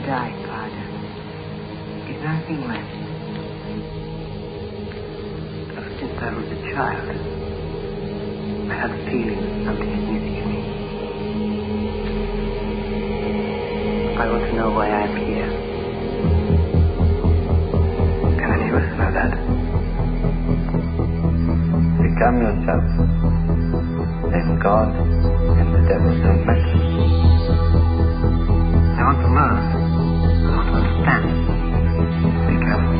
die, Father. There's nothing left. Ever since I was a child, I had a feeling that something is missing in me. I want to know why I'm here. Can any of us know that? Become yourself. Then God and the devil don't matter. I want to learn. I want to understand. Be careful.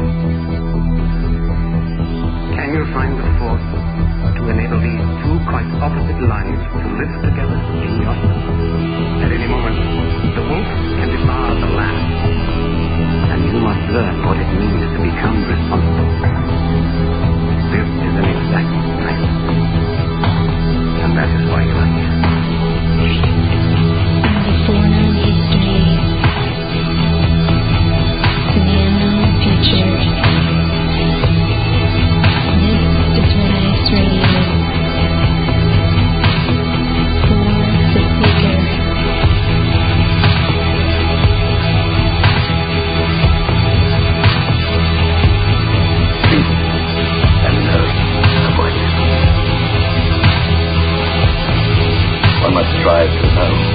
Can you find the force to enable these two quite opposite lives to live together in yourself? At any moment, the wolf can devour the lamb. And you must learn what it means to become responsible. This is an exacting place. And that is why you are here. Before history, now future. This is Red Ice Radio. For the seeker. One must strive to know.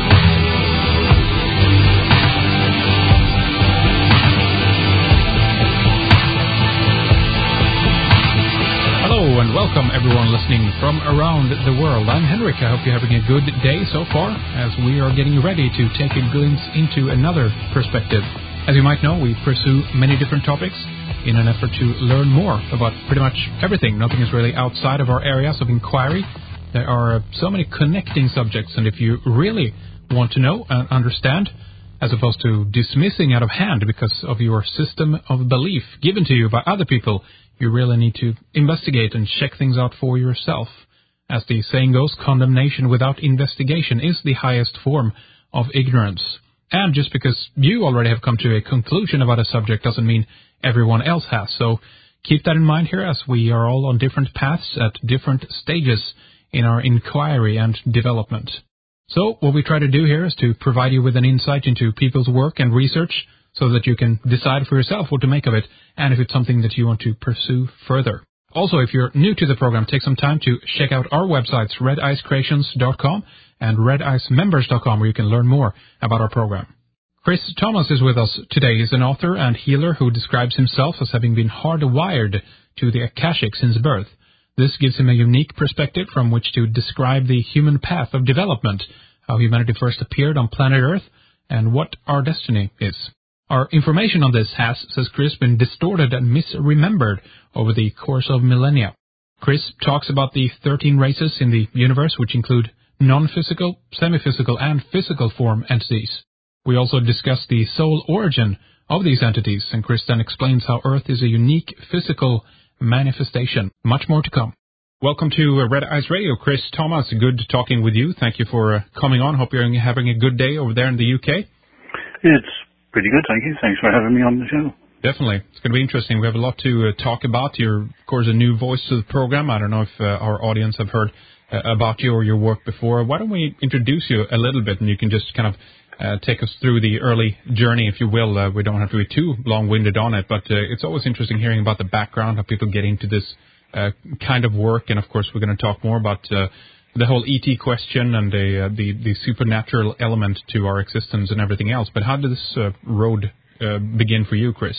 Hello and welcome everyone listening from around the world. I'm Henrik. I hope you're having a good day so far as we are getting ready to take a glimpse into another perspective. As you might know, we pursue many different topics in an effort to learn more about pretty much everything. Nothing is really outside of our areas of inquiry. There are so many connecting subjects, and if you really want to know and understand, as opposed to dismissing out of hand because of your system of belief given to you by other people, you really need to investigate and check things out for yourself. As the saying goes, condemnation without investigation is the highest form of ignorance. And just because you already have come to a conclusion about a subject doesn't mean everyone else has. So keep that in mind here, as we are all on different paths at different stages in our inquiry and development. So what we try to do here is to provide you with an insight into people's work and research so that you can decide for yourself what to make of it and if it's something that you want to pursue further. Also, if you're new to the program, take some time to check out our websites, redicecreations.com and redicemembers.com, where you can learn more about our program. Chris Thomas is with us today. He's an author and healer who describes himself as having been hardwired to the Akashic since birth. This gives him a unique perspective from which to describe the human path of development, how humanity first appeared on planet Earth, and what our destiny is. Our information on this has, says Chris, been distorted and misremembered over the course of millennia. Chris talks about the 13 races in the universe, which include non-physical, semi-physical, and physical form entities. We also discuss the soul origin of these entities, and Chris then explains how Earth is a unique physical manifestation. Much more to come. Welcome to Red Ice Radio. Chris Thomas, good talking with you. Thank you for coming on. Hope you're having a good day over there in the UK. It's pretty good, thank you. Thanks for having me on the show. Definitely. It's going to be interesting. We have a lot to talk about. You're, of course, a new voice to the program. I don't know if our audience have heard about you or your work before. Why don't we introduce you a little bit, and you can just kind of take us through the early journey, if you will. We don't have to be too long-winded on it, but it's always interesting hearing about the background, how people get into this kind of work. And, of course, we're going to talk more about the whole ET question and the supernatural element to our existence and everything else. But how did this road begin for you, Chris?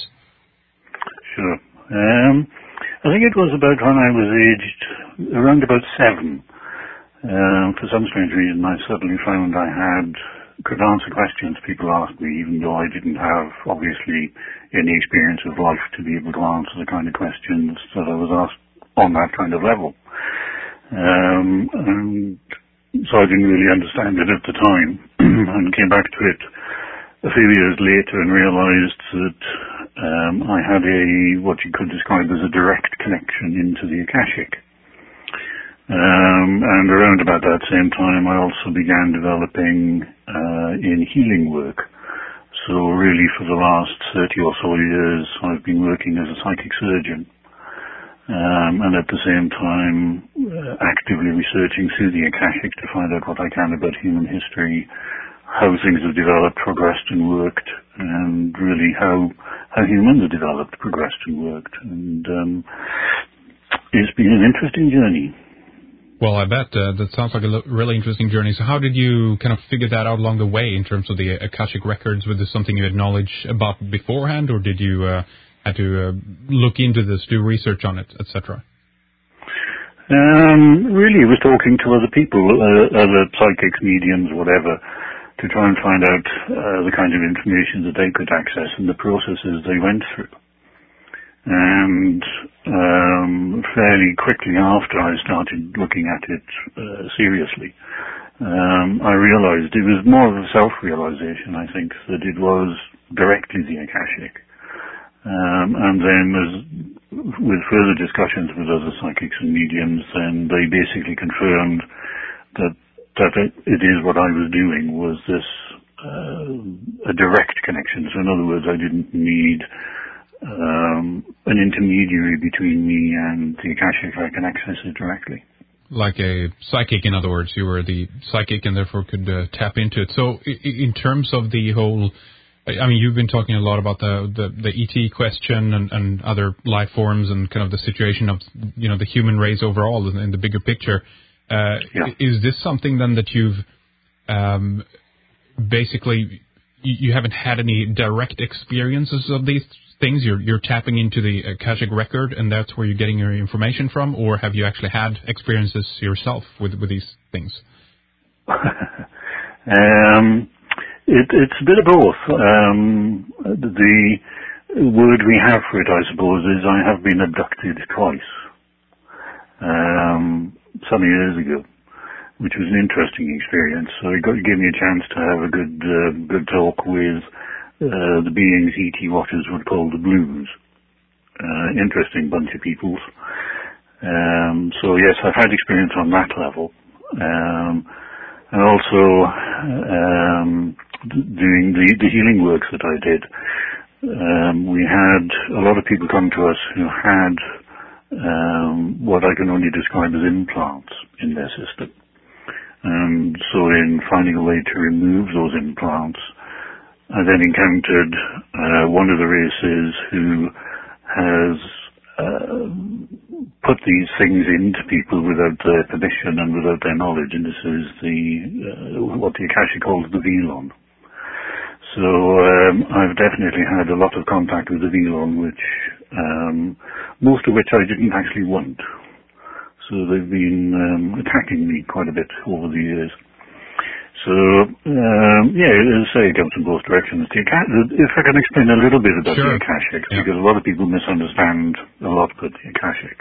Sure. I think it was about when I was aged around about 7. For some strange reason, I suddenly found I could answer questions people asked me, even though I didn't have, obviously, any experience of life to be able to answer the kind of questions that I was asked on that kind of level. And so I didn't really understand it at the time and came back to it a few years later and realized that I had what you could describe as a direct connection into the Akashic. And around about that same time, I also began developing in healing work. So really for the last 30 or so years, I've been working as a psychic surgeon. And at the same time, actively researching through the Akashic to find out what I can about human history, how things have developed, progressed and worked, and really how humans have developed, progressed and worked. And it's been an interesting journey. Well, I bet. That sounds like a really interesting journey. So how did you kind of figure that out along the way in terms of the Akashic Records? Was this something you had knowledge about beforehand, or did you have to look into this, do research on it, etc.? Really, it was talking to other people, other psychics, mediums, whatever, to try and find out the kind of information that they could access and the processes they went through. And fairly quickly after I started looking at it seriously, I realized it was more of a self-realization, I think, that it was directly the Akashic. And then with further discussions with other psychics and mediums, then they basically confirmed that it is what I was doing, was this a direct connection. So in other words, I didn't need an intermediary between me and the Akashic. I can access it directly. Like a psychic, in other words. You were the psychic and therefore could tap into it. So in terms of the whole, I mean, you've been talking a lot about the ET question and other life forms and kind of the situation of, you know, the human race overall in the bigger picture. Yeah. Is this something then that you've basically, you haven't had any direct experiences of these things? You're tapping into the Akashic record and that's where you're getting your information from, or have you actually had experiences yourself with these things? It's a bit of both. The word we have for it, I suppose, is I have been abducted twice. Some years ago, which was an interesting experience. So it gave me a chance to have a good talk with the beings E.T. Watchers would call the Blues. Interesting bunch of peoples. So yes, I've had experience on that level. And also doing the healing works that I did. We had a lot of people come to us who had what I can only describe as implants in their system. And so in finding a way to remove those implants, I then encountered one of the races who has put these things into people without their permission and without their knowledge, and this is what the Akashic calls the Velon. So I've definitely had a lot of contact with the Velon, which most of which I didn't actually want. So they've been attacking me quite a bit over the years. So yeah, as I say, it comes from both directions. If I can explain a little bit about the Akashic, because a lot of people misunderstand a lot about the Akashic.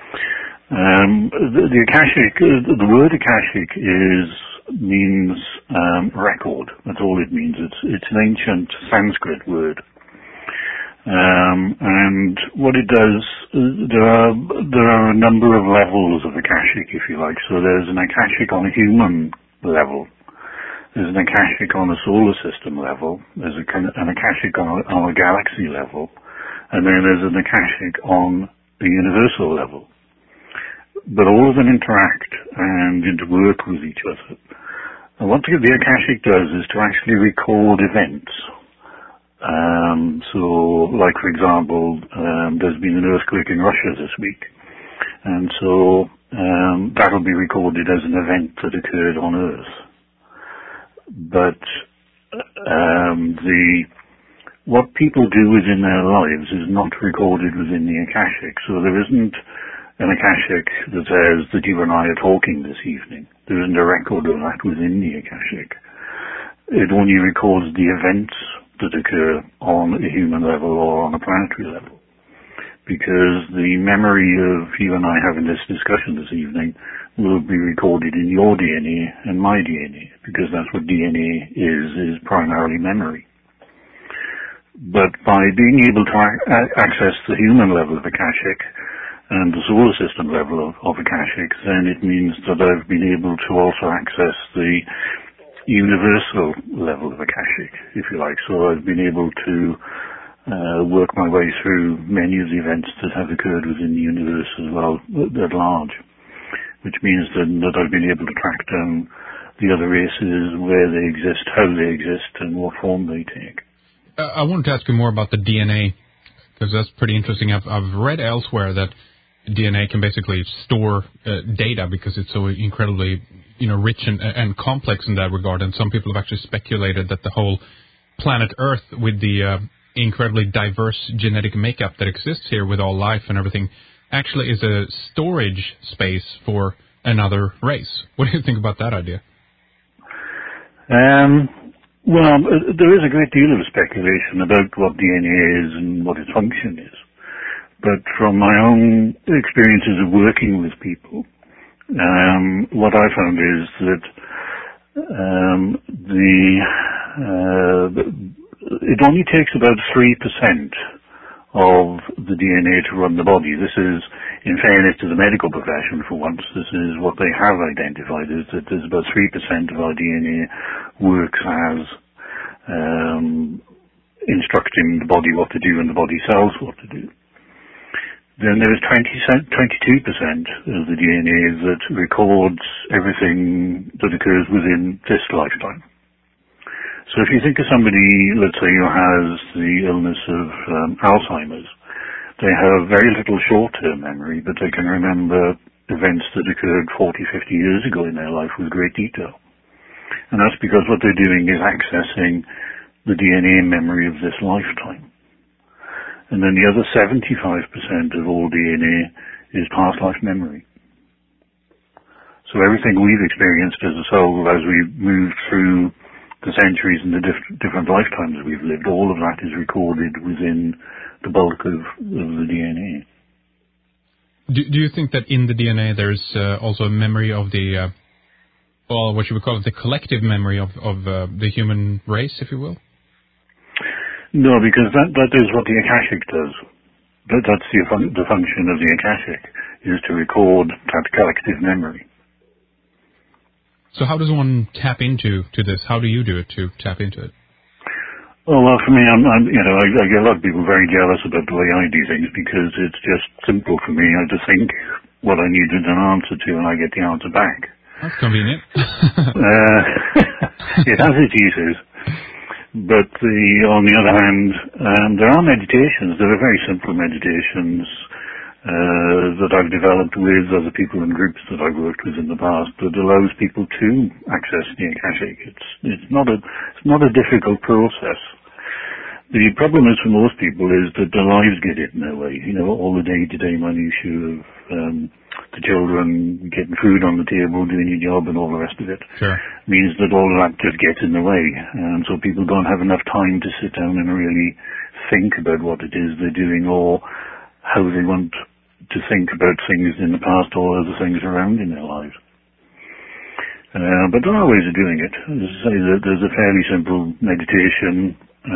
The Akashic, the word Akashic means record. That's all it means. It's an ancient Sanskrit word. And what it does, there are a number of levels of Akashic, if you like. So there's an Akashic on a human level. There's an Akashic on a solar system level. There's an Akashic on a galaxy level. And then there's an Akashic on a universal level. But all of them interact and interwork with each other. And what the Akashic does is to actually record events. So, like for example, there's been an earthquake in Russia this week. And so that'll be recorded as an event that occurred on Earth. But what people do within their lives is not recorded within the Akashic. So there isn't an Akashic that says that you and I are talking this evening. There isn't a record of that within the Akashic. It only records the events that occur on a human level or on a planetary level. Because the memory of you and I having this discussion this evening will be recorded in your DNA and my DNA, because that's what DNA is primarily memory. But by being able to access the human level of Akashic and the solar system level of Akashic, then it means that I've been able to also access the universal level of Akashic, if you like. So I've been able to work my way through many of the events that have occurred within the universe as well, at large, which means that I've been able to track down the other races, where they exist, how they exist, and what form they take. I wanted to ask you more about the DNA, because that's pretty interesting. I've read elsewhere that DNA can basically store data because it's so incredibly, rich and complex in that regard. And some people have actually speculated that the whole planet Earth, with the incredibly diverse genetic makeup that exists here with all life and everything, actually is a storage space for another race. What do you think about that idea? Well, there is a great deal of speculation about what DNA is and what its function is. But from my own experiences of working with people, what I found is that it only takes about 3% of the DNA to run the body. This is, in fairness to the medical profession for once, this is what they have identified, is that there's about 3% of our DNA works as instructing the body what to do and the body cells what to do. Then there is 22% of the DNA that records everything that occurs within this lifetime. So if you think of somebody, let's say, who has the illness of Alzheimer's, they have very little short-term memory, but they can remember events that occurred 40, 50 years ago in their life with great detail. And that's because what they're doing is accessing the DNA memory of this lifetime. And then the other 75% of all DNA is past life memory. So everything we've experienced as a soul as we move through the centuries and the different lifetimes we've lived, all of that is recorded within the bulk of the DNA. Do you think that in the DNA there's also a memory of the, what you would call it, the collective memory of the human race, if you will? No, because that is what the Akashic does. That's the function of the Akashic, is to record that collective memory. So how does one tap into this? How do you do it to tap into it? Oh, well, for me, I get a lot of people very jealous about the way I do things because it's just simple for me. I just think what I needed an answer to and I get the answer back. That's convenient. It has its uses. But on the other hand, there are meditations. There are very simple meditations that I've developed with other people and groups that I've worked with in the past that allows people to access the Akashic. It's not a difficult process. The problem is for most people is that their lives get in their way. All the day-to-day minutiae of the children getting food on the table, doing your job, and all the rest of it. Sure. Means that all of that just gets in the way, and so people don't have enough time to sit down and really think about what it is they're doing or how they want to think about things in the past or other things around in their lives. But there are ways of doing it. As I say, there's a fairly simple meditation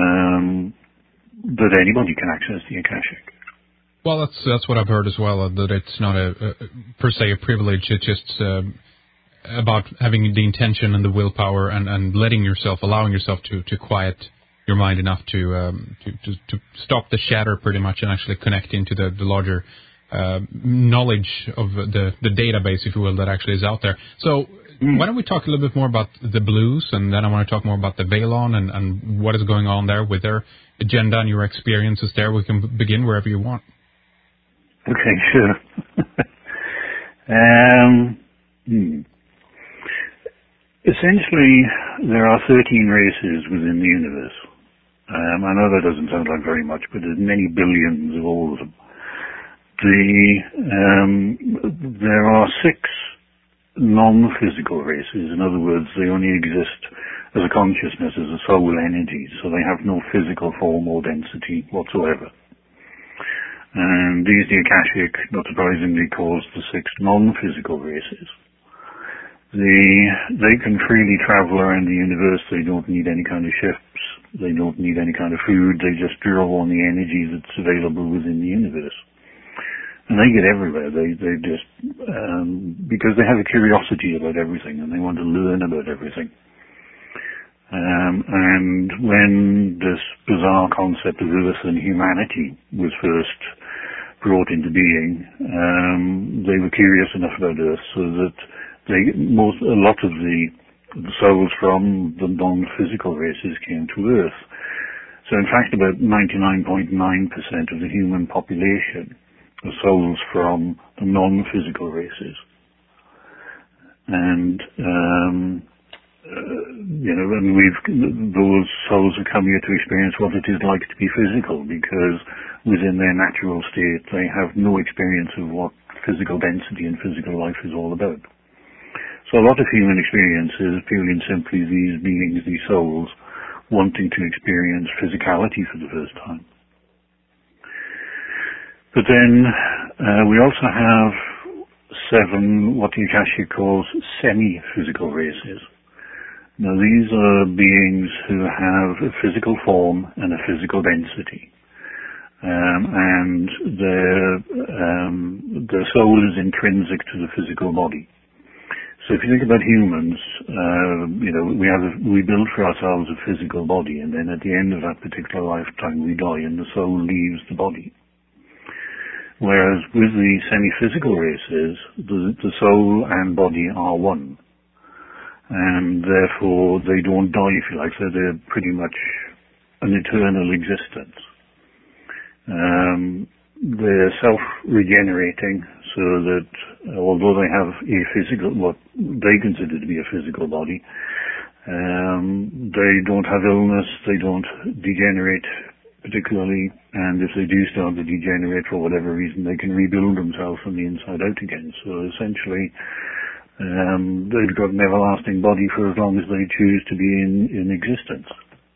that anybody can access the Akashic. Well, that's what I've heard as well, that it's not per se a privilege. It's just about having the intention and the willpower and allowing yourself to quiet your mind enough to stop the chatter pretty much and actually connect into the larger knowledge of the database, if you will, that actually is out there. So why don't we talk a little bit more about the Blues, and then I want to talk more about the Valon and what is going on there with their agenda and your experiences there. We can begin wherever you want. Okay, sure. Essentially, there are 13 races within the universe. I know that doesn't sound like very much, but there's many billions of all of them. There are 6 non-physical races. In other words, they only exist as a consciousness, as a soul energy, so they have no physical form or density whatsoever. And these, the Akashic, not surprisingly, calls the 6 non-physical races. They can freely travel around the universe. They don't need any kind of ships. They don't need any kind of food. They just draw on the energy that's available within the universe. And they get everywhere. They just, because they have a curiosity about everything and they want to learn about everything. And when this bizarre concept of Earth and humanity was first brought into being, they were curious enough about Earth so that a lot of the the souls from the non-physical races came to Earth. So in fact, about 99.9% of the human population are souls from the non-physical races. And, those souls have come here to experience what it is like to be physical, because within their natural state they have no experience of what physical density and physical life is all about. So a lot of human experience is purely and simply these beings, these souls, wanting to experience physicality for the first time. But then we also have 7 what Akashic calls semi-physical races. Now these are beings who have a physical form and a physical density. And their soul is intrinsic to the physical body. So if you think about humans, we build for ourselves a physical body, and then at the end of that particular lifetime we die and the soul leaves the body. Whereas with the semi-physical races, the soul and body are one. And therefore they don't die, if you like, so they're pretty much an eternal existence. They're self-regenerating, so that although they have a physical, what they consider to be a physical body, they don't have illness, they don't degenerate particularly, and if they do start to degenerate for whatever reason, they can rebuild themselves from the inside out again. So essentially, they've got an everlasting body for as long as they choose to be in existence.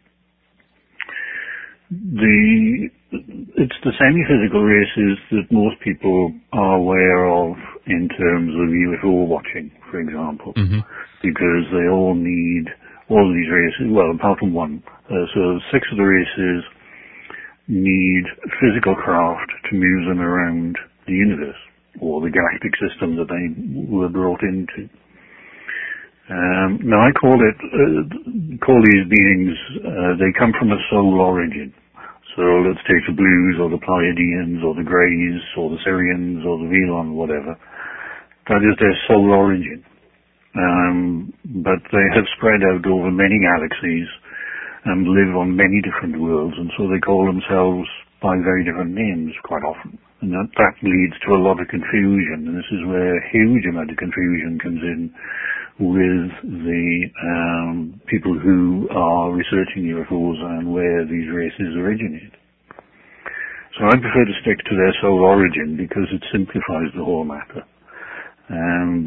It's the semi-physical races that most people are aware of in terms of UFO watching, for example, because they all need, all of these races, well, apart from one, so 6 of the races need physical craft to move them around the universe, or the galactic system that they were brought into. Now I call these beings, they come from a soul origin. So let's take the Blues, or the Pleiadians, or the Greys, or the Syrians, or the Velon, whatever. That is their soul origin. But they have spread out over many galaxies and live on many different worlds, and so they call themselves by very different names quite often. And that leads to a lot of confusion, and this is where a huge amount of confusion comes in with the people who are researching UFOs and where these races originate. So I prefer to stick to their soul origin because it simplifies the whole matter. And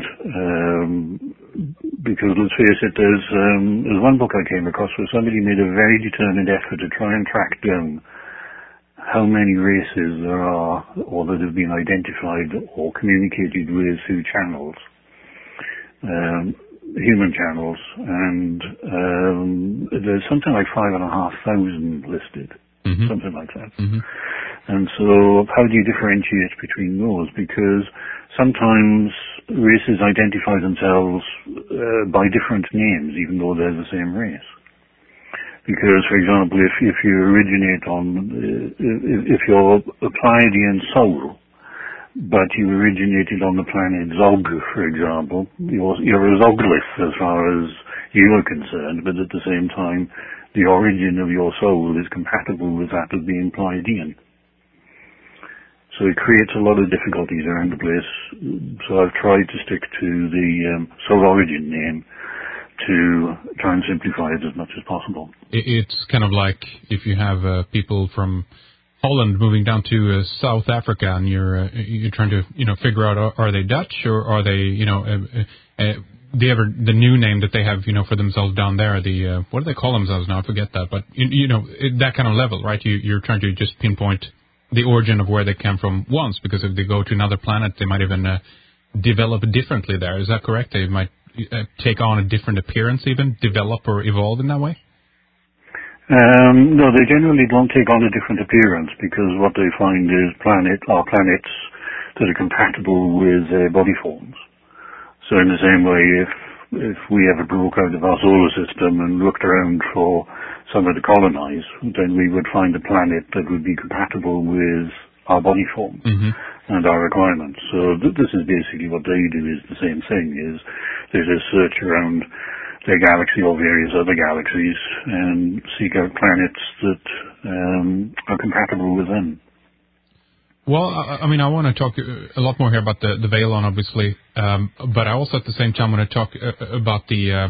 because let's face it, there's one book I came across where somebody made a very determined effort to try and track down how many races there are, or that have been identified or communicated with through channels, human channels, and there's something like 5,500 listed, something like that. And so how do you differentiate between those? Because sometimes races identify themselves by different names, even though they're the same race. Because, for example, if you originate if you're a Pleiadian soul, but you originated on the planet Zog, for example, you're a Zoglith as far as you are concerned, but at the same time, the origin of your soul is compatible with that of being Pleiadian. So it creates a lot of difficulties around the place. So I've tried to stick to the soul origin name to try and simplify it as much as possible. It's kind of like if you have people from Holland moving down to South Africa, and you're trying to figure out, are they Dutch or are they the new name that they have for themselves down there, the what do they call themselves now? I forget that, but that kind of level, right? You're trying to just pinpoint the origin of where they came from once, because if they go to another planet, they might even develop differently there. Is that correct? They might take on a different appearance, even develop or evolve in that way? No, they generally don't take on a different appearance, because what they find is planets that are compatible with their body forms. So in the same way, if we ever broke out of our solar system and looked around for somewhere to colonize, then we would find a planet that would be compatible with our body form and our requirements. So this is basically what they do, is the same thing, is they just search around their galaxy or various other galaxies and seek out planets that are compatible with them. Well, I mean, I want to talk a lot more here about the Valon, obviously, but I also at the same time want to talk about the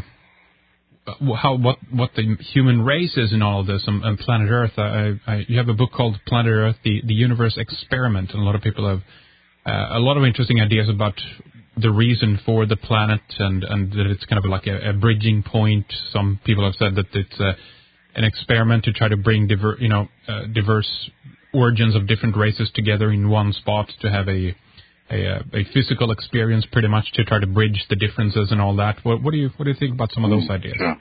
what the human race is in all of this and Planet Earth. You have a book called Planet Earth, the Universe Experiment, and a lot of people have a lot of interesting ideas about the reason for the planet and that it's kind of like a bridging point. Some people have said that it's an experiment to try to bring diverse origins of different races together in one spot to have a physical experience, pretty much to try to bridge the differences and all that. What do you think about some of those ideas? Sure.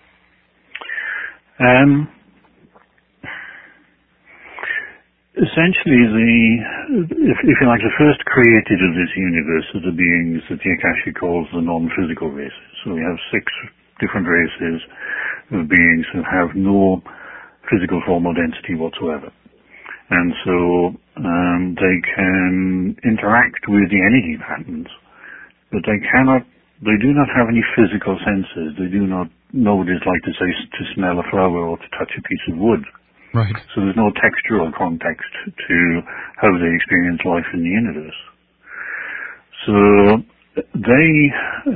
Essentially, if you like, the first created of this universe are the beings that the Akasha calls the non-physical races. So we have 6 different races of beings who have no physical form or density whatsoever. And so they can interact with the energy patterns, but they do not have any physical senses. They do not know what it's like to smell a flower or to touch a piece of wood. Right. So there's no textual context to how they experience life in the universe. So they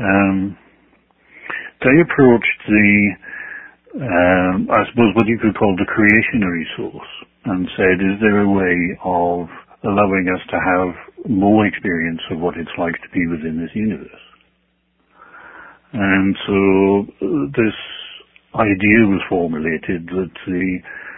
approached I suppose what you could call the creationary source, and said, is there a way of allowing us to have more experience of what it's like to be within this universe? And so this idea was formulated that the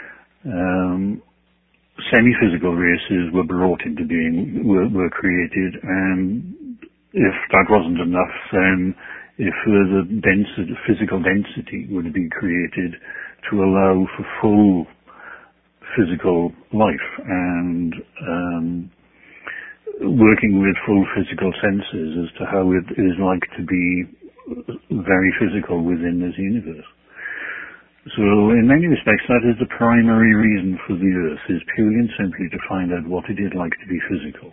semi-physical races were brought into being, were created, and if that wasn't enough, then a further physical density would be created to allow for full physical life and working with full physical senses as to how it is like to be very physical within this universe. So in many respects that is the primary reason for the Earth, is purely and simply to find out what it is like to be physical.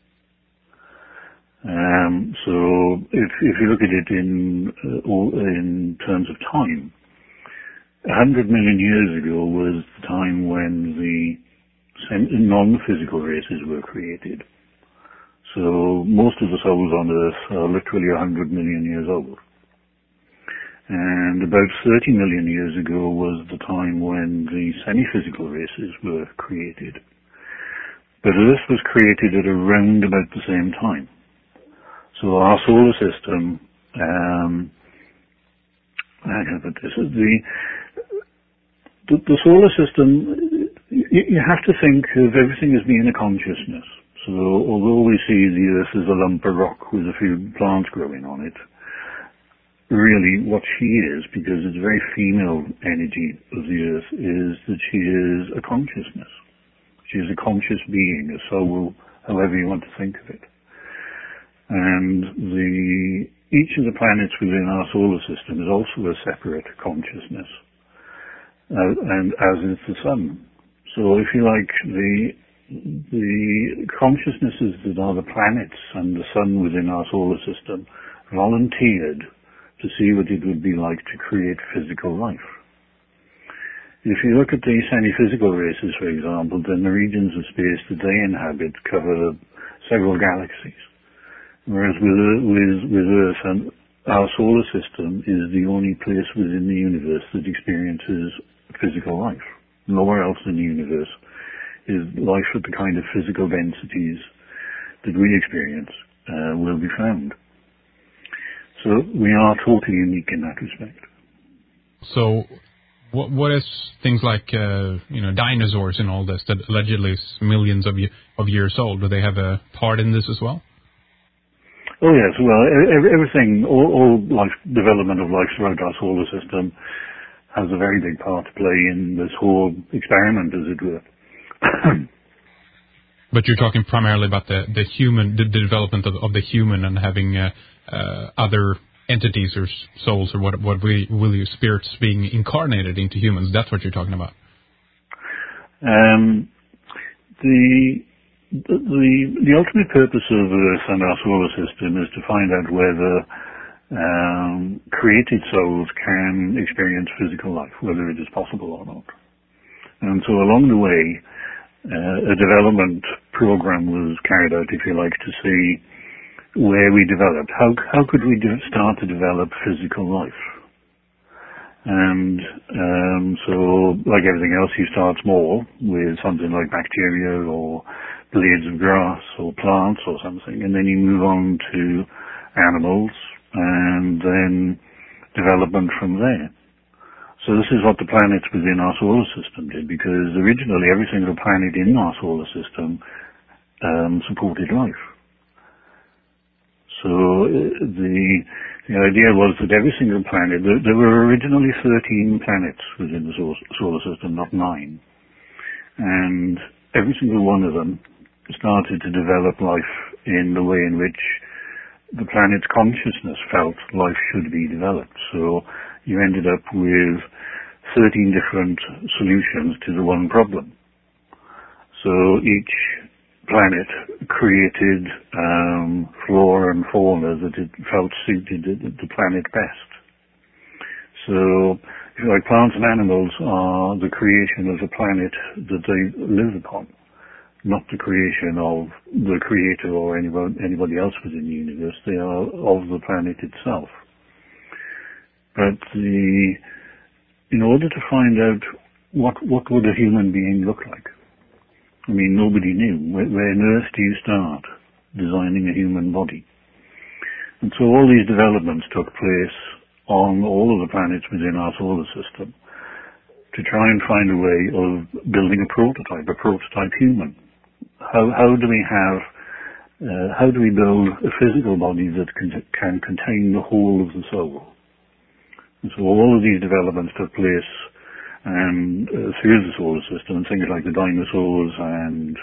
So if you look at it in terms of time, 100 million years ago was the time when the non-physical races were created. So most of the souls on Earth are literally 100 million years old. And about 30 million years ago was the time when the semi-physical races were created. But Earth was created at around about the same time. So our solar system, the solar system, you have to think of everything as being a consciousness. So although we see the Earth as a lump of rock with a few plants growing on it, really what she is, because it's a very female energy of the Earth, is that she is a consciousness. She is a conscious being, a soul, however you want to think of it. And each of the planets within our solar system is also a separate consciousness, and as is the sun. So if you like, the consciousnesses that are the planets and the sun within our solar system volunteered to see what it would be like to create physical life. If you look at the semi-physical races, for example, then the regions of space that they inhabit cover several galaxies. Whereas with Earth and our solar system is the only place within the universe that experiences physical life. Nowhere else in the universe is life at the kind of physical densities that we experience will be found. So we are totally unique in that respect. So what is things like dinosaurs and all this that allegedly is millions of years old? Do they have a part in this as well? Oh yes, well, everything, all life, development of life throughout our solar system has a very big part to play in this whole experiment, as it were. But you're talking primarily about the development of the human and having other entities or souls or what we will use, spirits being incarnated into humans. That's what you're talking about. The ultimate purpose of Earth and our solar system is to find out whether created souls can experience physical life, whether it is possible or not. And so along the way, a development program was carried out, if you like, to see where we developed. How could we start to develop physical life? And so, like everything else, you start small with something like bacteria or blades of grass or plants or something, and then you move on to animals and then development from there. So this is what the planets within our solar system did, because originally every single planet in our solar system supported life. So the idea was that every single planet, there were originally 13 planets within the solar system, not 9. And every single one of them started to develop life in the way in which the planet's consciousness felt life should be developed. So you ended up with 13 different solutions to the one problem. So each planet created flora and fauna that it felt suited the planet best. So, if you like, plants and animals are the creation of the planet that they live upon, not the creation of the creator or anybody else within the universe. They are of the planet itself. But in order to find out what would a human being look like, I mean, nobody knew. Where on earth do you start designing a human body? And so all these developments took place on all of the planets within our solar system to try and find a way of building a prototype human. How do we build a physical body that can contain the whole of the soul? And so all of these developments took place and through the solar system, and things like the dinosaurs and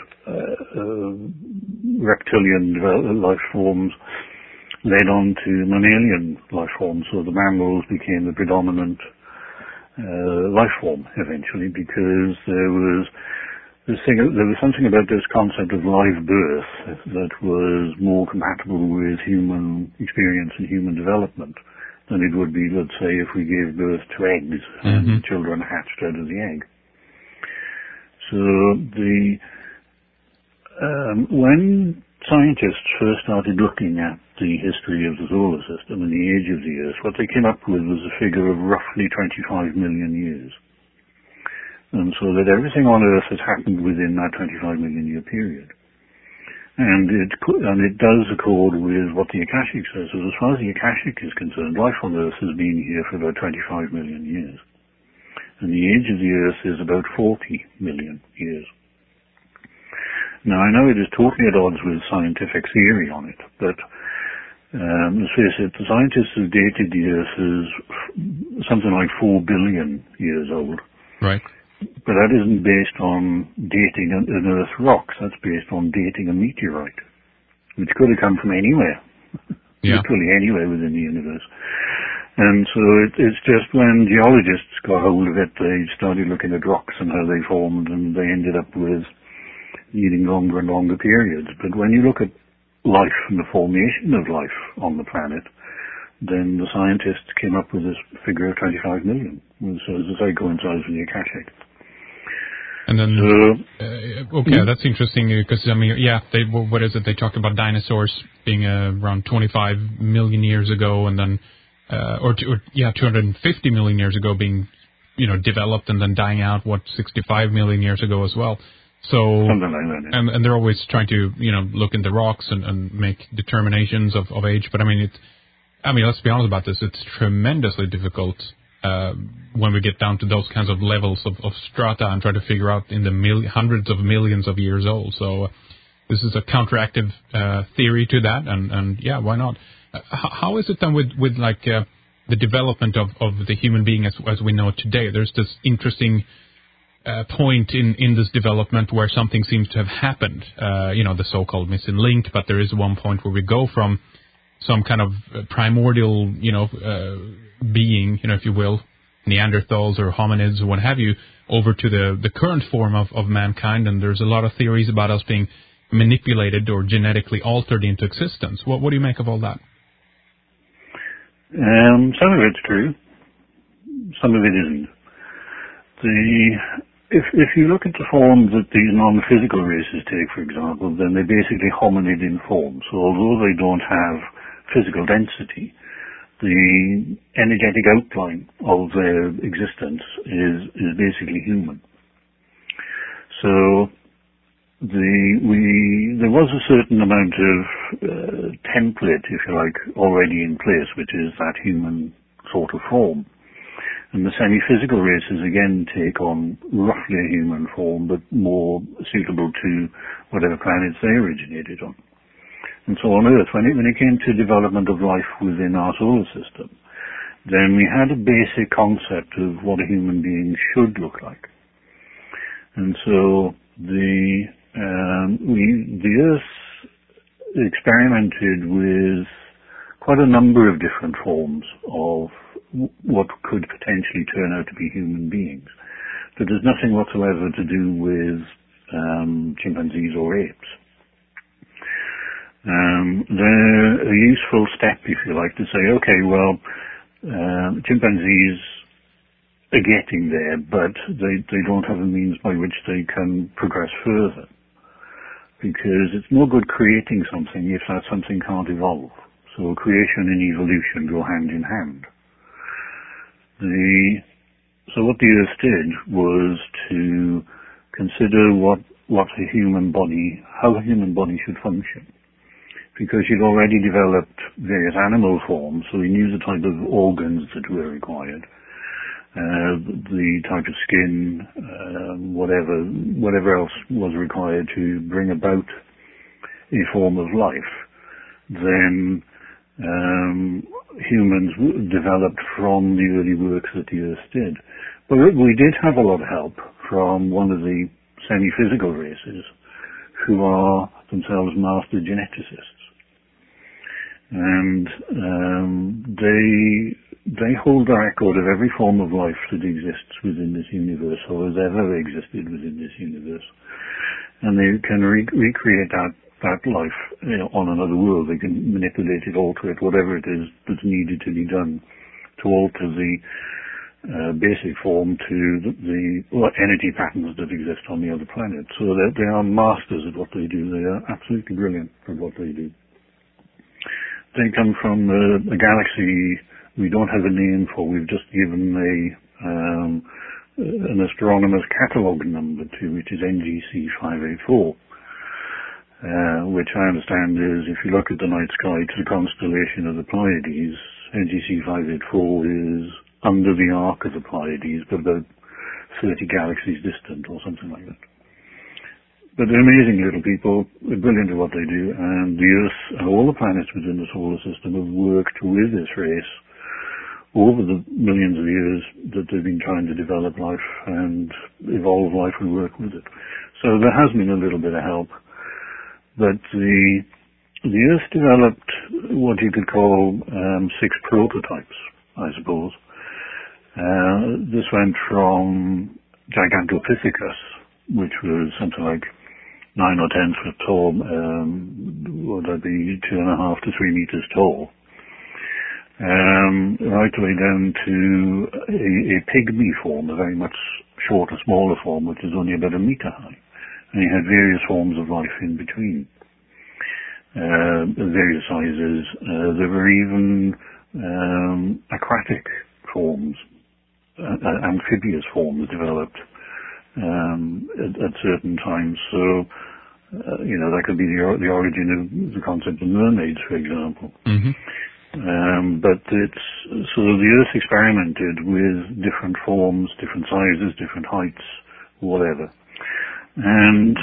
reptilian life forms led on to mammalian life forms. So the mammals became the predominant life form eventually, because there was something about this concept of live birth that was more compatible with human experience and human development than it would be, let's say, if we gave birth to eggs and children hatched out of the egg. So when scientists first started looking at the history of the solar system and the age of the Earth, what they came up with was a figure of roughly 25 million years. And so that everything on Earth has happened within that 25 million year period. And it does accord with what the Akashic says. So as far as the Akashic is concerned, life on Earth has been here for about 25 million years. And the age of the Earth is about 40 million years. Now, I know it is totally at odds with scientific theory on it, but let's face it, the scientists have dated the Earth as something like 4 billion years old. Right. But that isn't based on dating an Earth rock. That's based on dating a meteorite, which could have come from anywhere, literally anywhere within the universe. And so it's just when geologists got hold of it, they started looking at rocks and how they formed, and they ended up with needing longer and longer periods. But when you look at life and the formation of life on the planet, then the scientists came up with this figure of 25 million. So as I say, coincides with the Akashic. And then, that's interesting because, I mean, what is it? They talk about dinosaurs being around 25 million years ago, and then, 250 million years ago being, developed and then dying out, 65 million years ago as well. So, something like that, and they're always trying to, look in the rocks and make determinations of age. But I mean, let's be honest about this. It's tremendously difficult when we get down to those kinds of levels of strata and try to figure out in the hundreds of millions of years old. So this is a counteractive theory to that, and why not? How is it then with like the development of the human being as we know it today? There's this interesting point in this development where something seems to have happened, the so-called missing link, but there is one point where we go from some kind of primordial, being, if you will, Neanderthals or hominids or what have you, over to the current form of mankind, and there's a lot of theories about us being manipulated or genetically altered into existence. What do you make of all that? Some of it's true, some of it isn't. If you look at the forms that these non-physical races take, for example, then they're basically hominid in form. So although they don't have physical density, the energetic outline of their existence is basically human. So there was a certain amount of template, if you like, already in place, which is that human sort of form. And the semi-physical races again take on roughly a human form, but more suitable to whatever planets they originated on. And so on Earth, when it came to development of life within our solar system, then we had a basic concept of what a human being should look like. And so the Earth experimented with quite a number of different forms of what could potentially turn out to be human beings. But there's nothing whatsoever to do with chimpanzees or apes. They're a useful step, if you like, to say, okay, well, chimpanzees are getting there, but they don't have a means by which they can progress further. Because it's no good creating something if that something can't evolve. So creation and evolution go hand in hand. So what the Earth did was to consider how a human body should function. Because you'd already developed various animal forms, so we knew the type of organs that were required, the type of skin, whatever else was required to bring about a form of life. Then humans developed from the early works that the Earth did. But we did have a lot of help from one of the semi-physical races who are themselves master geneticists. And they hold the record of every form of life that exists within this universe or has ever existed within this universe. And they can recreate that life on another world. They can manipulate it, alter it, whatever it is that's needed to be done to alter the basic form to the energy patterns that exist on the other planet. So they are masters at what they do. They are absolutely brilliant at what they do. They come from a galaxy we don't have a name for. We've just given an astronomer's catalogue number to, which is NGC 584. Which I understand is, if you look at the night sky to the constellation of the Pleiades, NGC 584 is under the arc of the Pleiades, but about 30 galaxies distant or something like that. But they're amazing little people, they're brilliant at what they do, and the Earth and all the planets within the solar system have worked with this race over the millions of years that they've been trying to develop life and evolve life and work with it. So there has been a little bit of help. But the Earth developed what you could call 6 prototypes, I suppose. This went from Gigantopithecus, which was something like 9 or 10 foot tall, would that be 2.5 to 3 meters tall, right the way down to a pygmy form, a very much shorter, smaller form, which is only about 1 meter high. And you had various forms of life in between, various sizes. There were even aquatic forms, amphibious forms developed at certain times. So, that could be the origin of the concept of mermaids, for example. Mm-hmm. But so the Earth experimented with different forms, different sizes, different heights, whatever. And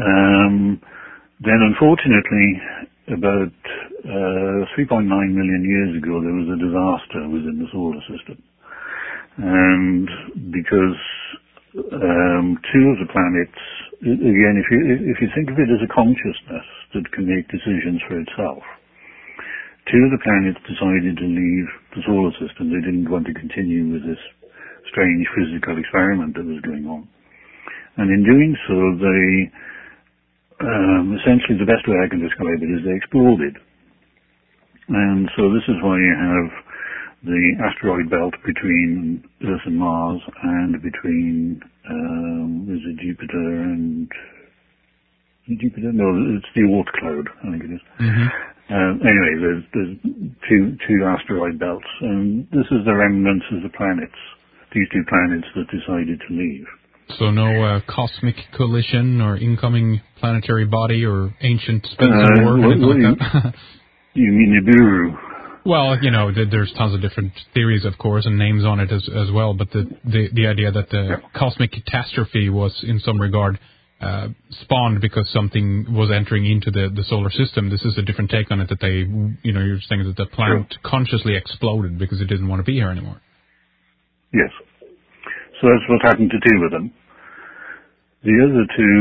then unfortunately, about 3.9 million years ago, there was a disaster within the solar system. And because 2 of the planets, again, if you think of it as a consciousness that can make decisions for itself, 2 of the planets decided to leave the solar system. They didn't want to continue with this strange physical experiment that was going on. And in doing so, they, essentially the best way I can describe it is they exploded. And so this is why you have the asteroid belt between Earth and Mars, and between is it Jupiter and Jupiter? No, it's the Oort cloud, I think it is. Anyway, there's two asteroid belts, and this is the remnants of the planets, these two planets that decided to leave. So no cosmic collision or incoming planetary body or ancient Spencer War, anything like that? You mean Nibiru? Well, there's tons of different theories, of course, and names on it as well, but the idea that the cosmic catastrophe was, in some regard, spawned because something was entering into the solar system. This is a different take on it, that they, you're saying that the planet consciously exploded because it didn't want to be here anymore. Yes. So that's what happened to two of them. The other two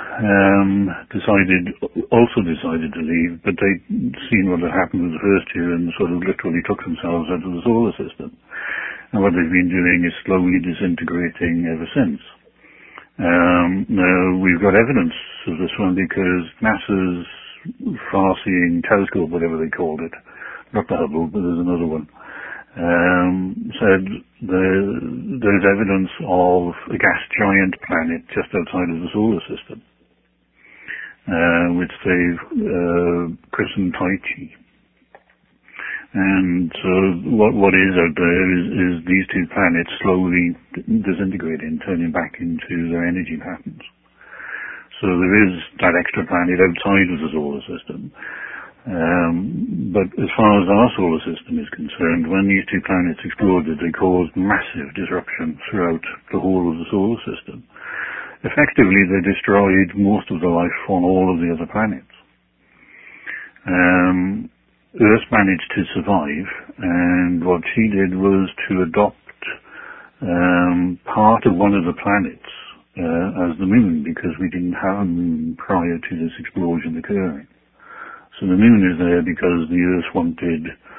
also decided to leave, but they'd seen what had happened with the first two and sort of literally took themselves out of the solar system. And what they've been doing is slowly disintegrating ever since. Now, we've got evidence of this one because NASA's far-seeing telescope, whatever they called it, not the Hubble, but there's another one, said there's evidence of a gas giant planet just outside of the solar system, which they've christened Tyche. And so what is out there is these two planets slowly disintegrating, turning back into their energy patterns. So there is that extra planet outside of the solar system. But as far as our solar system is concerned, when these two planets exploded, they caused massive disruption throughout the whole of the solar system. Effectively, they destroyed most of the life on all of the other planets. Earth managed to survive, and what she did was to adopt part of one of the planets as the moon, because we didn't have a moon prior to this explosion occurring. So the moon is there because the Earth wanted,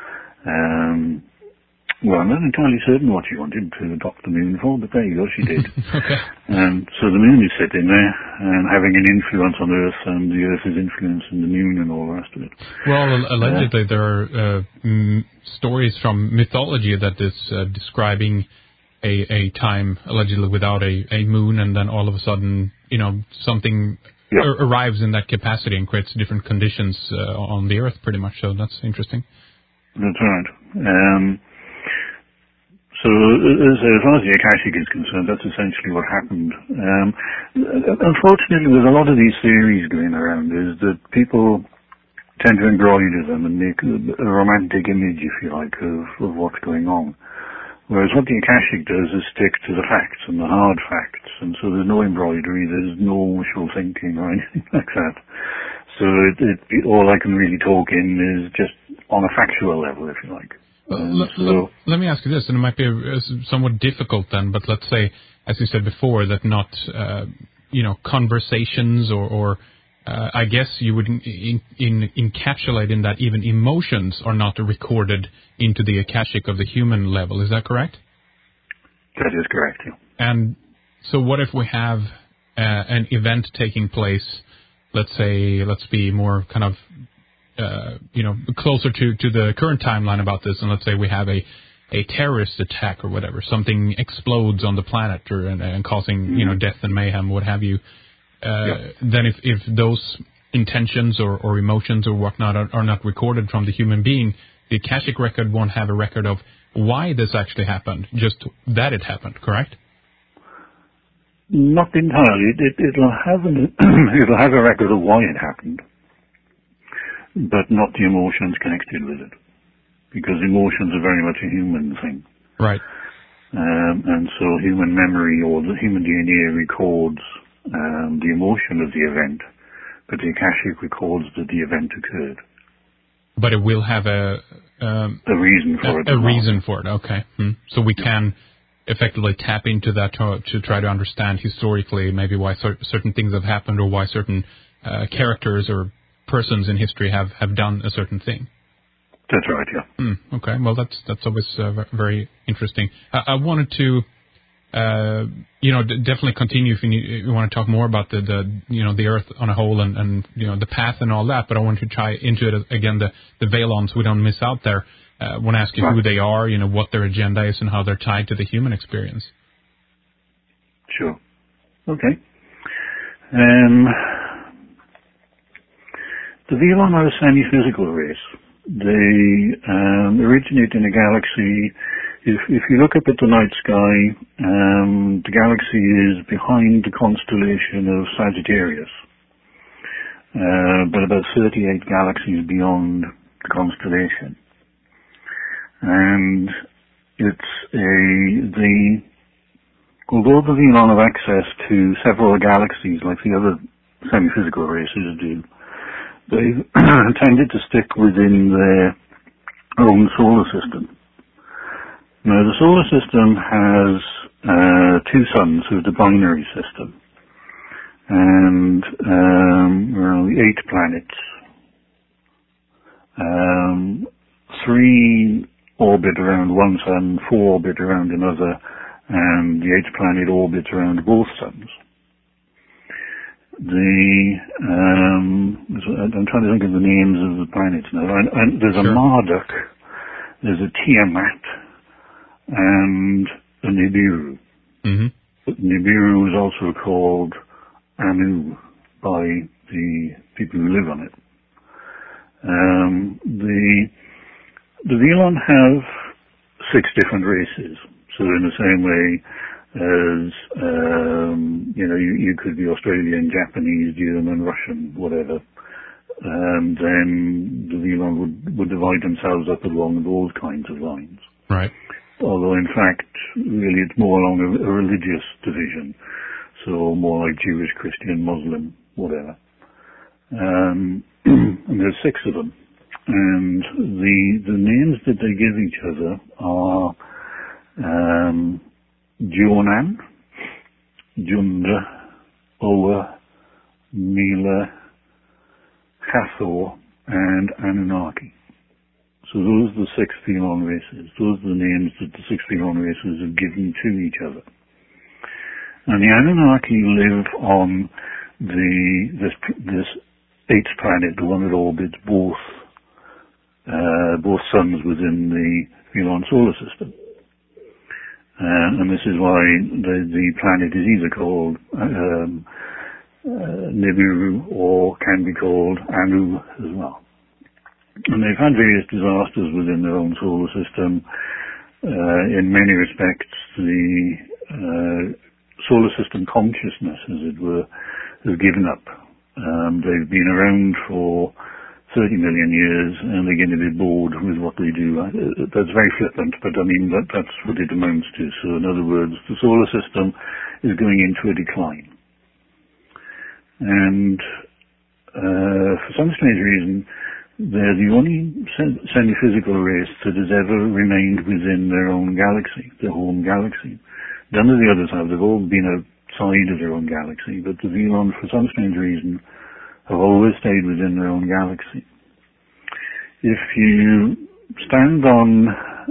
well, I'm not entirely certain what she wanted to adopt the moon for, but there you go, she did. Okay. So the moon is sitting there and having an influence on Earth, and the Earth is influencing the moon and all the rest of it. Well, allegedly there are stories from mythology that is describing a time allegedly without a moon, and then all of a sudden, something arrives in that capacity and creates different conditions on the Earth, pretty much. So that's interesting. That's right. So as far as the Akashic is concerned, that's essentially what happened. Unfortunately, with a lot of these theories going around, is that people tend to embroider them and make a romantic image, if you like, of what's going on. Whereas what the Akashic does is stick to the facts and the hard facts, and so there's no embroidery, there's no wishful thinking or anything like that. So all I can really talk in is just on a factual level, if you like. Let me ask you this, and it might be somewhat difficult then, but let's say, as you said before, that not, conversations or I guess you would encapsulate in that even emotions are not recorded into the Akashic of the human level. Is that correct? That is correct, yeah. And so what if we have an event taking place, let's be more kind of closer to the current timeline about this, and let's say we have a terrorist attack or whatever, something explodes on the planet and causing death and mayhem, what have you. Then if those intentions or emotions or whatnot are not recorded from the human being, the Akashic record won't have a record of why this actually happened, just that it happened, correct? Not entirely. It'll have a record of why it happened, but not the emotions connected with it, because emotions are very much a human thing. Right. And so human memory or the human DNA records the emotion of the event, but the Akashic records that the event occurred. But it will have a reason for it. A reason for it, okay. So we can effectively tap into that to try to understand historically maybe why certain things have happened, or why certain characters or persons in history have done a certain thing. That's right, yeah. Okay, well that's always very interesting. I wanted to definitely continue if you want to talk more about the Earth on a whole and the path and all that. But I want to try into it again, the Valons, we don't miss out there. when asking who they are, what their agenda is and how they're tied to the human experience. Sure. Okay. The Vlon are a semi-physical race. They originate in a galaxy. If you look up at the night sky, the galaxy is behind the constellation of Sagittarius, but about 38 galaxies beyond the constellation. And although the Vlon have access to several galaxies like the other semi-physical races do, they've tended to stick within their own solar system. Now, the solar system has two suns, so the binary system, and only 8 planets. 3 orbit around one sun, 4 orbit around another, and the 8th planet orbits around both suns. I'm trying to think of the names of the planets now. And there's a Marduk, there's a Tiamat, and a Nibiru. Mm-hmm. But Nibiru is also called Anu by the people who live on it. The Vlon have 6 different races. So in the same way as, you could be Australian, Japanese, German, Russian, whatever. And then the Vlon would divide themselves up along those kinds of lines. Right. Although in fact, really it's more along a religious division. So more like Jewish, Christian, Muslim, whatever. And there's 6 of them. And the names that they give each other are Jonan, Junda, Oa, Mila, Hathor, and Anunnaki. So those are the 6 Vlon races. Those are the names that the 6 Vlon races have given to each other. And the Anunnaki live on this 8th planet, the one that orbits both suns within the Vlon solar system. And this is why the planet is either called Nibiru or can be called Anu as well. And they've had various disasters within their own solar system. In many respects, the solar system consciousness, as it were, has given up. They've been around for 30 million years, and they're getting a bit bored with what they do. That's very flippant, but I mean, that's what it amounts to. So in other words, the solar system is going into a decline. And for some strange reason, they're the only semi-physical race that has ever remained within their own galaxy, their home galaxy. None of the others have. They've all been outside of their own galaxy, but the Vlon, for some strange reason, have always stayed within their own galaxy. If you stand on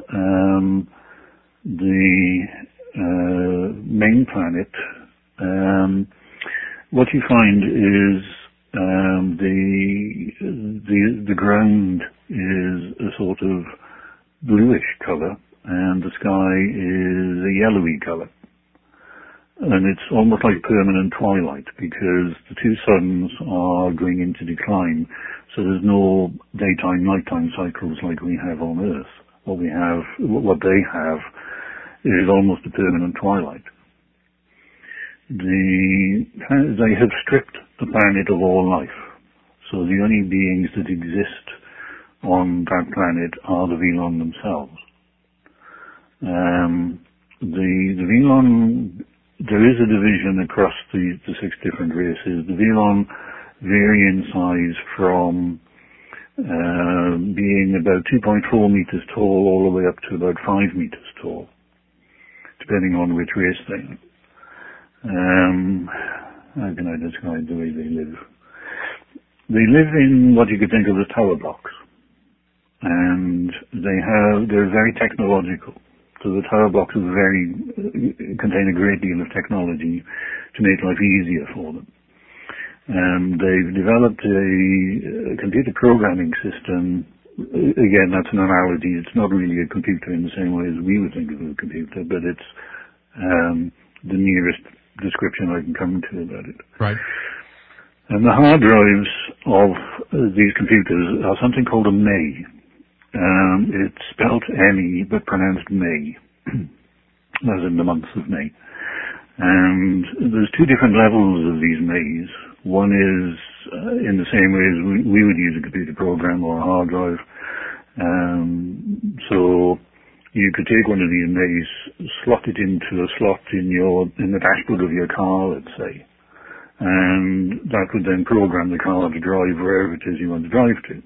the main planet, what you find is the ground is a sort of bluish color, and the sky is a yellowy color. And it's almost like permanent twilight because the 2 suns are going into decline, so there's no daytime, nighttime cycles like we have on Earth. What they have is almost a permanent twilight. They have stripped the planet of all life, so the only beings that exist on that planet are the Vlon themselves. The Vlon, there is a division across the 6 different races. The Vlon vary in size from being about 2.4 meters tall all the way up to about 5 meters tall, depending on which race they are. How can I describe the way they live? They live in what you could think of as tower blocks, and they're very technological. So the tower blocks contain a great deal of technology to make life easier for them. They've developed a computer programming system again, that's an analogy. It's not really a computer in the same way as we would think of a computer, but it's the nearest description I can come to about it. Right. And the hard drives of these computers are something called a May. It's spelt ME but pronounced May, as in the month of May. And there's two different levels of these Mays. One is in the same way as we would use a computer program or a hard drive. So you could take one of these Mays, slot it into a slot in the dashboard of your car, let's say, and that would then program the car to drive wherever it is you want to drive to.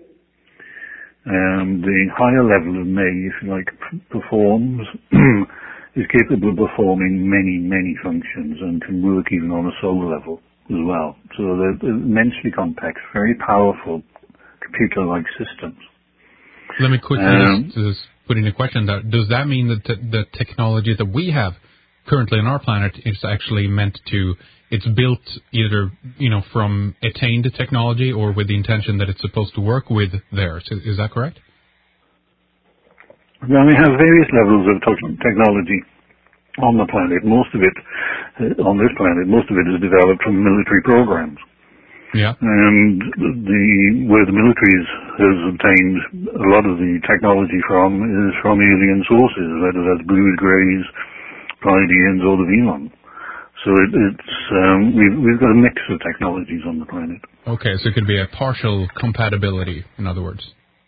The higher level of May, if you like, performs, is capable of performing many, many functions and can work even on a solar level as well. So they're immensely complex, very powerful computer-like systems. Let me quickly just put in a question. Does that mean that the technology that we have currently on our planet is actually it's built either, from attained technology or with the intention that it's supposed to work with theirs? Is that correct? Well, we have various levels of technology on the planet. Most of it, on this planet, is developed from military programs. Yeah. And where the military has obtained a lot of the technology from is from alien sources, whether that's Blues, Greys, Pleiadians, or the Velon. So we've got a mix of technologies on the planet. Okay, so it could be a partial compatibility, in other words.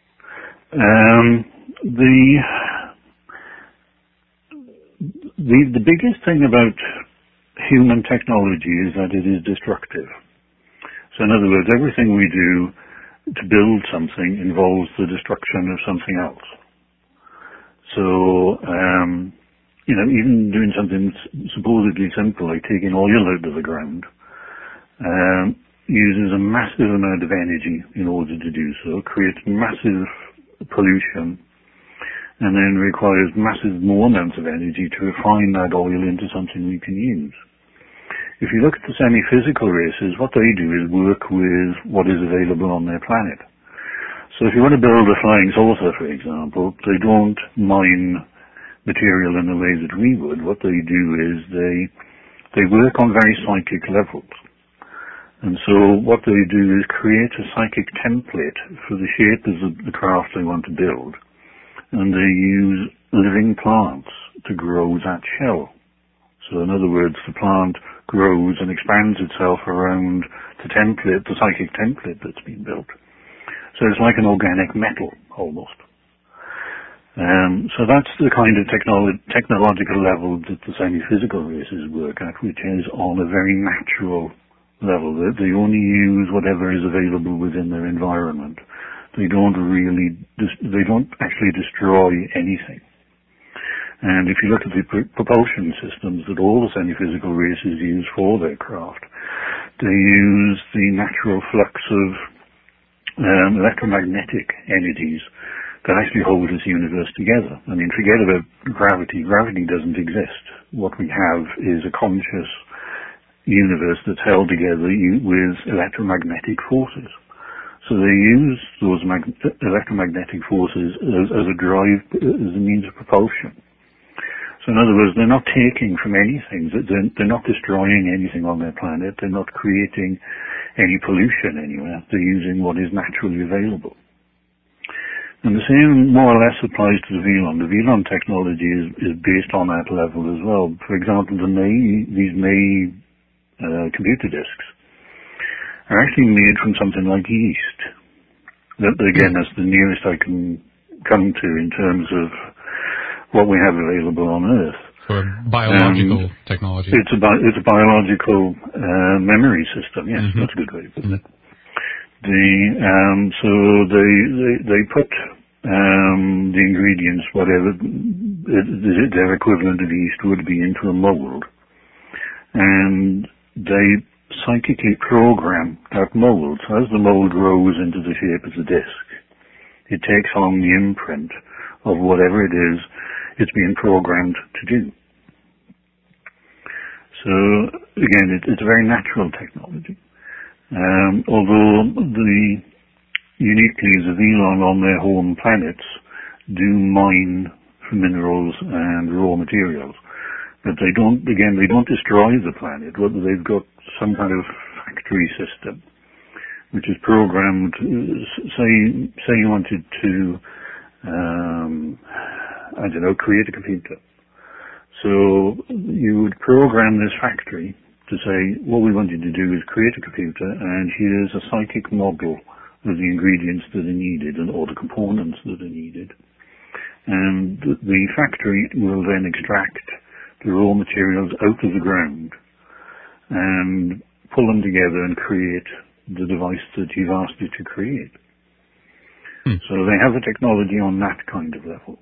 The biggest thing about human technology is that it is destructive. So in other words, everything we do to build something involves the destruction of something else. So, even doing something supposedly simple, like taking oil out of the ground, uses a massive amount of energy in order to do so, creates massive pollution, and then requires more amounts of energy to refine that oil into something we can use. If you look at the semi-physical races, what they do is work with what is available on their planet. So if you want to build a flying saucer, for example, they don't mine material in the way that we would. What they do is they work on very psychic levels. And so what they do is create a psychic template for the shape of the craft they want to build. And they use living plants to grow that shell. So in other words, the plant grows and expands itself around the psychic template that's been built. So it's like an organic metal, almost. So that's the kind of technological level that the semi-physical races work at, which is on a very natural level. They only use whatever is available within their environment. They don't actually destroy anything. And if you look at the propulsion systems that all the semi-physical races use for their craft, they use the natural flux of electromagnetic energies that actually hold this universe together. I mean, forget about gravity. Gravity doesn't exist. What we have is a conscious universe that's held together with electromagnetic forces. So they use those electromagnetic forces as a means of propulsion. So in other words, they're not taking from anything. They're not destroying anything on their planet. They're not creating any pollution anywhere. They're using what is naturally available. And the same more or less applies to the Velon. The Velon technology is based on that level as well. For example, these May computer disks are actually made from something like yeast. Again, that's the nearest I can come to in terms of what we have available on Earth. For biological technology. It's a biological memory system. Yes, that's a good way to put it. So they put the ingredients, whatever their equivalent of yeast would be, into a mold, and they psychically program that mold. So as the mold grows into the shape of the disc, it takes on the imprint of whatever it is it's being programmed to do. So again, it's a very natural technology. Although uniquely is Avelon on their home planets do mine for minerals and raw materials. But they don't destroy the planet. They've got some kind of factory system which is programmed. Say you wanted to, create a computer. So you would program this factory to say, what we want you to do is create a computer, and here's a psychic model of the ingredients that are needed or the components that are needed. And the factory will then extract the raw materials out of the ground and pull them together and create the device that you've asked it to create. So they have the technology on that kind of level,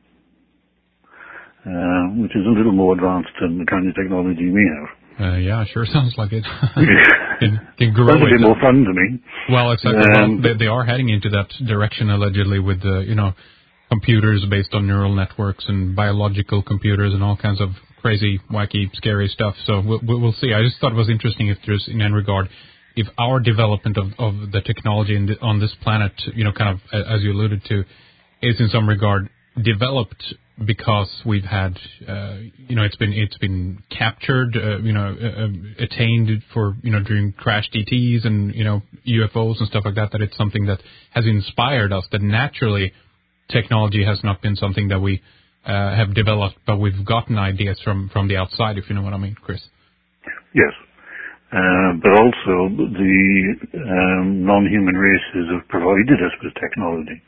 which is a little more advanced than the kind of technology we have. Yeah, sure sounds like it. can grow. That's a bit more fun to me. Well, exactly. They are heading into that direction allegedly with computers based on neural networks and biological computers and all kinds of crazy, wacky, scary stuff. So we'll see. I just thought it was interesting if there's, in any regard, if our development of the technology on this planet, kind of as you alluded to, is in some regard developed because we've had, it's been captured, attained for, during crash DTs and, UFOs and stuff like that, that it's something that has inspired us, that naturally technology has not been something that we have developed, but we've gotten ideas from the outside, if you know what I mean, Chris. Yes. But also the non-human races have provided us with technology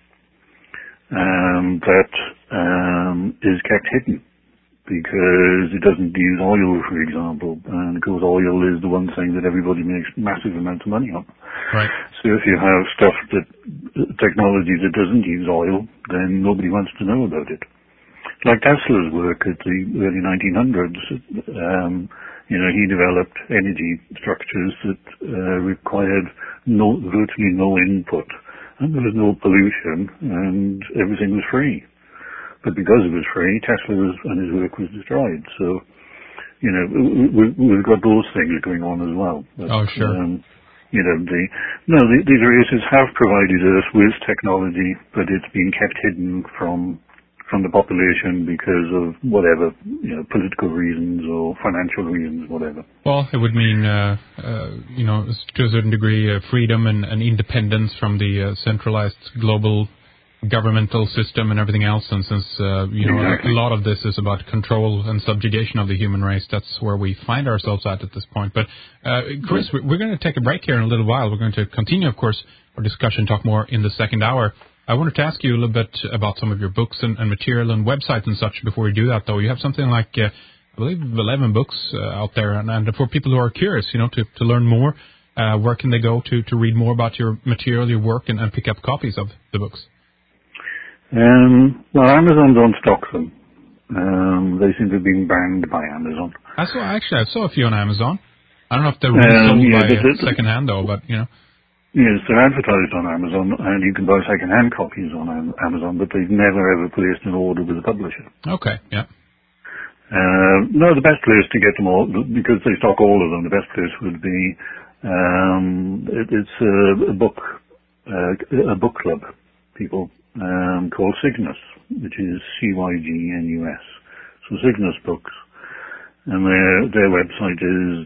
that is kept hidden because it doesn't use oil, for example, and of course oil is the one thing that everybody makes massive amounts of money on. Right. So if you have technology that doesn't use oil, then nobody wants to know about it. Like Tesla's work at the early 1900s, he developed energy structures that required virtually no input, and there was no pollution, and everything was free. But because it was free, Tesla and his work was destroyed. So, we've got those things going on as well. But, oh, sure. These races have provided us with technology, but it's been kept hidden from the population because of whatever, political reasons or financial reasons, whatever. Well, it would mean, to a certain degree, freedom and independence from the centralized global governmental system and everything else. And since, exactly. A lot of this is about control and subjugation of the human race, that's where we find ourselves at this point. But, Chris, we're going to take a break here in a little while. We're going to continue, of course, our discussion, talk more in the second hour. I wanted to ask you a little bit about some of your books and material and websites and such before we do that, though. You have something like, I believe, 11 books out there. And for people who are curious, to learn more, where can they go to read more about your material, your work, and pick up copies of the books? Well, Amazon don't stock them. They seem to have been banned by Amazon. I saw a few on Amazon. I don't know if they're really sold by second-hand, though, but, Yes, they're advertised on Amazon, and you can buy second-hand copies on Amazon, but they've never ever placed an order with a publisher. Okay, yeah. No, the best place to get them all, because they stock all of them, the best place would be, it's a book club, people, called Cygnus, which is CYGNUS. So Cygnus Books. And their website is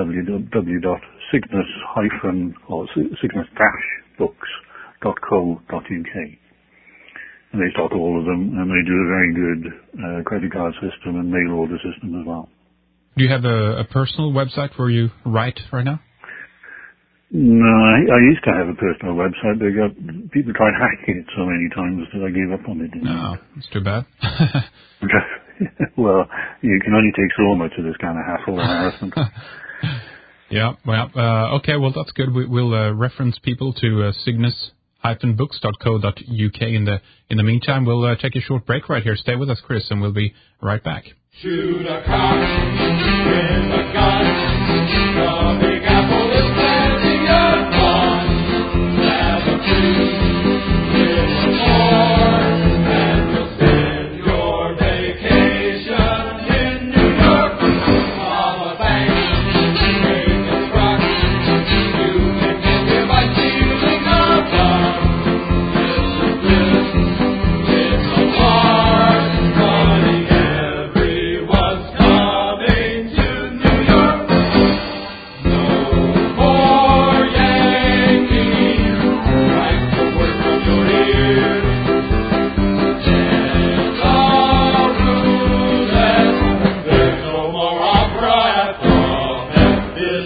cygnus-books.co.uk. And they stock all of them, and they do a very good credit card system and mail order system as well. Do you have a personal website where you write right now? No, I used to have a personal website. People tried hacking it so many times that I gave up on it. No, it's too bad. Well, you can only take so much of this kind of hassle and harassment. Yeah, well, okay, well, that's good. We'll reference people to cygnus-books.co.uk. In the meantime, we'll take a short break right here. Stay with us, Chris, and we'll be right back. Shoot a cock with a gun. The Big Apple is planting your fun. Have a cruise with a war, and you'll spend your vacation in New York. On a bank, make a truck. You can get here by stealing a gun.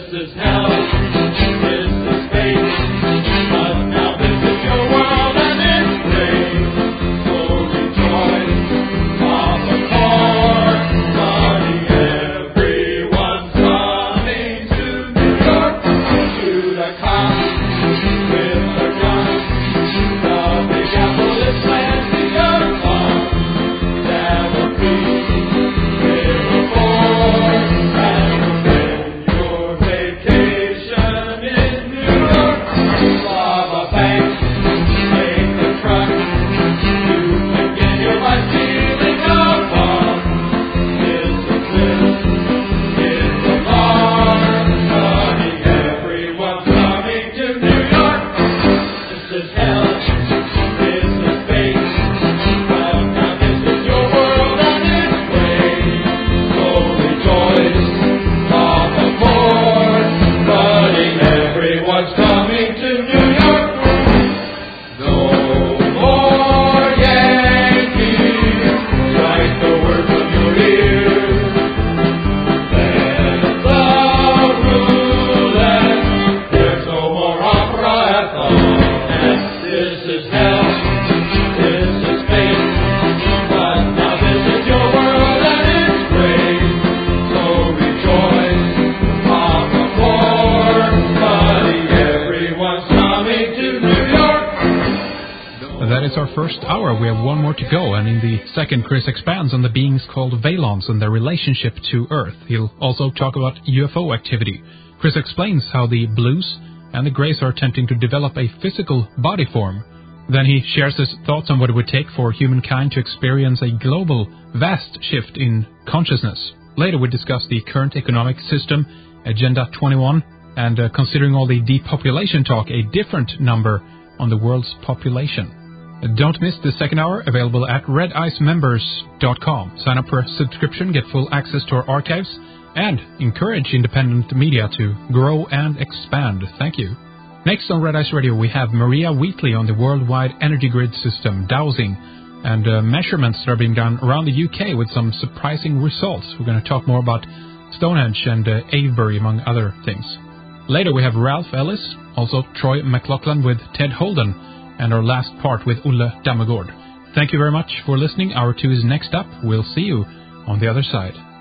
First hour. We have one more to go, and in the second, Chris expands on the beings called Valons and their relationship to Earth. He'll also talk about UFO activity. Chris explains how the Blues and the Greys are attempting to develop a physical body form. Then he shares his thoughts on what it would take for humankind to experience a global, vast shift in consciousness. Later we discuss the current economic system, Agenda 21, and considering all the depopulation talk, a different number on the world's population. Don't miss the second hour, available at redicemembers.com. Sign up for a subscription, get full access to our archives, and encourage independent media to grow and expand. Thank you. Next on Red Ice Radio, we have Maria Wheatley on the worldwide energy grid system, dowsing, and measurements that are being done around the UK with some surprising results. We're going to talk more about Stonehenge and Avebury, among other things. Later we have Ralph Ellis, also Troy McLaughlin with Ted Holden, and our last part with Ulla Dammegård. Thank you very much for listening. Hour 2 is next up. We'll see you on the other side.